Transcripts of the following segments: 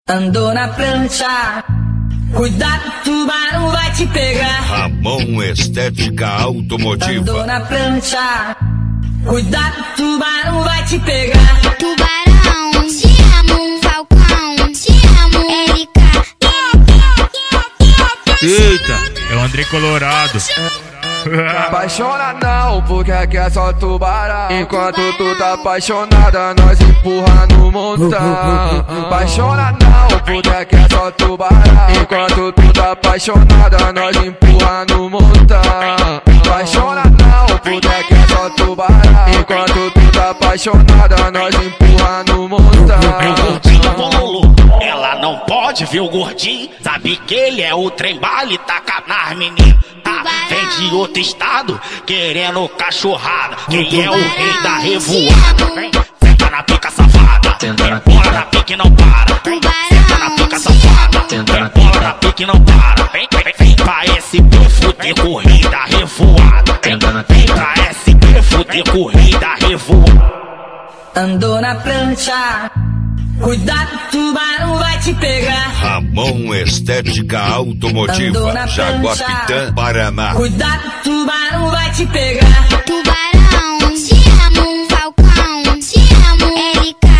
Andou na prancha, cuidado, tubarão vai te pegar. Ramon Estética Automotiva. Andou na prancha, cuidado, tubarão vai te pegar. Tubarão, te amo, Falcão, te amo, LK. Eita, é o André Colorado. Apaixona não, porque aqui é só tubarão. Enquanto tu tá apaixonada, nós empurra no montão. Apaixona não, porque aqui é só tubarão. Enquanto tu tá apaixonada, nós empurra no montão. Apaixona não, porque aqui é só tubarão. Enquanto tu tá apaixonada, nós empurra no montão. Gordinho bololo, ela não pode ver o gordinho. Sabe que ele é o trem-bala e taca nas meninas. Vem de outro estado, querendo cachorrada. Quem é o rei da revoada? Vem, senta na pica safada. Bola na pique não para. Vem, senta na pica safada. Bola na pique não para. Vem pra SP fuder corrida revoada. Vem pra SP fuder corrida revoada. Andou na prancha, cuidado, tubarão vai te pegar. Ramon Estética Automotiva, Jaguapitã, Paraná. Cuidado, tubarão vai te pegar. Tubarão, te amo, Falcão, te amo, LK.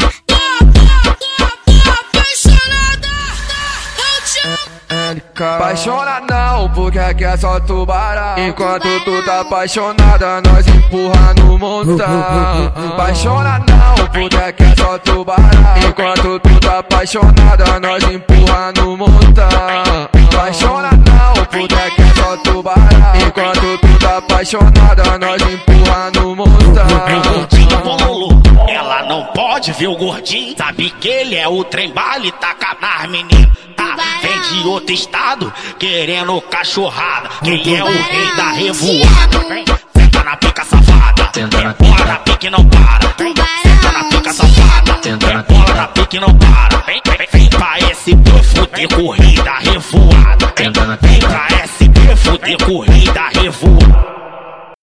Apaixona não, porque aqui é só tubarão. Enquanto tu tá apaixonada, nós empurra no montão. Apaixona não, porque aqui é só tubarão. Enquanto tu tá apaixonada, nós empurra no montão. Apaixona não, porque aqui é só tubarão. Enquanto tu tá apaixonada, nós empurra no montão. Gordinho bololo, ela não pode ver o gordinho. Sabe que ele é o trem-bala e taca nas meninas. Vem de outro estado, querendo cachorrada. Quem é o rei da revoada? Vem, senta na pica safada. Bola na pique não para. Vem, senta na pica safada. Bola na pique não para. Vem pra SP fuder corrida revoada. Vem pra SP fuder corrida revoada.